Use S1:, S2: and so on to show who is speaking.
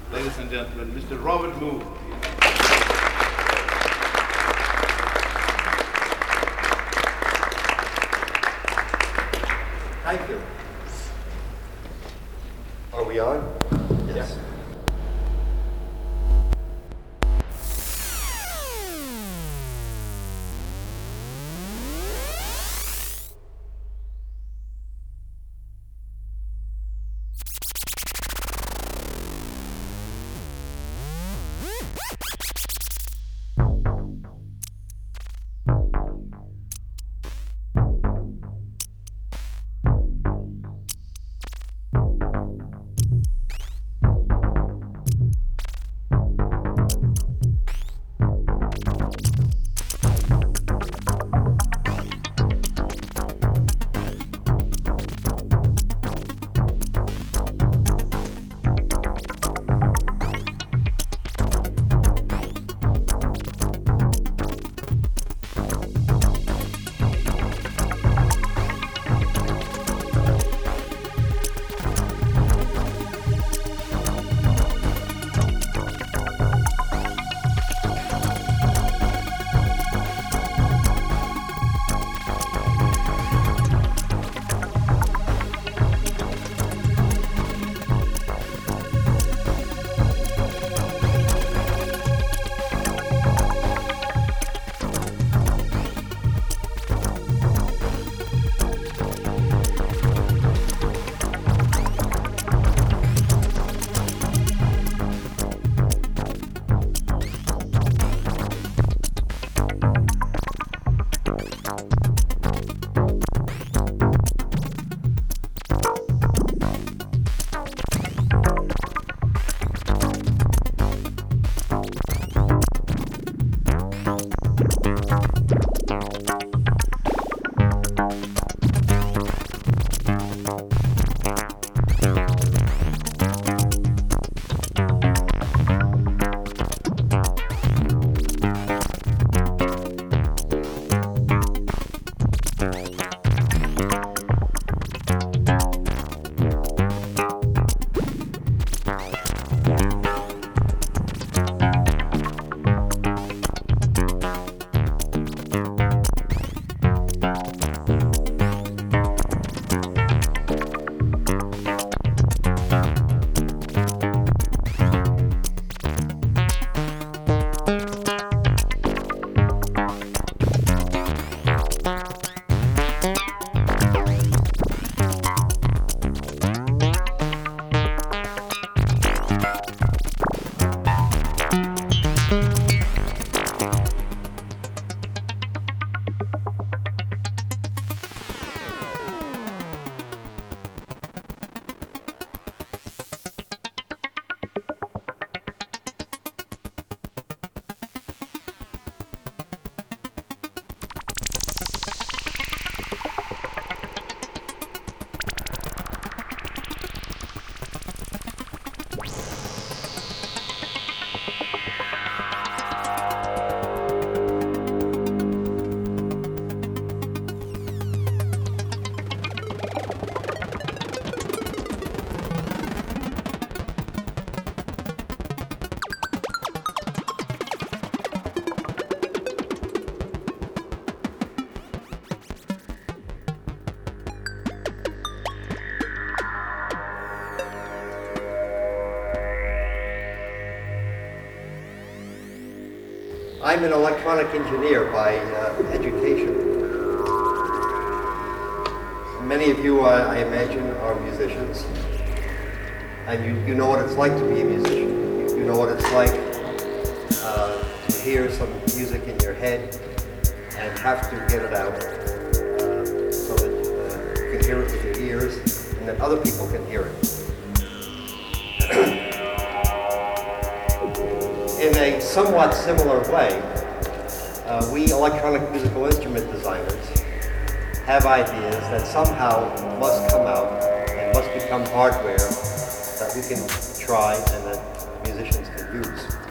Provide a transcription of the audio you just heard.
S1: ladies and gentlemen, Mr. Robert Moore.
S2: Thank you. Are we on? Yes. I'm an electronic engineer by education. Many of you, I imagine, are musicians. And you know what it's like to be a musician. You know what it's like to hear some music in your head and have to get it out so that you can hear it with your ears and that other people can hear it. In a somewhat similar way, we electronic musical instrument designers have ideas that somehow must come out and must become hardware that we can try and that musicians can use.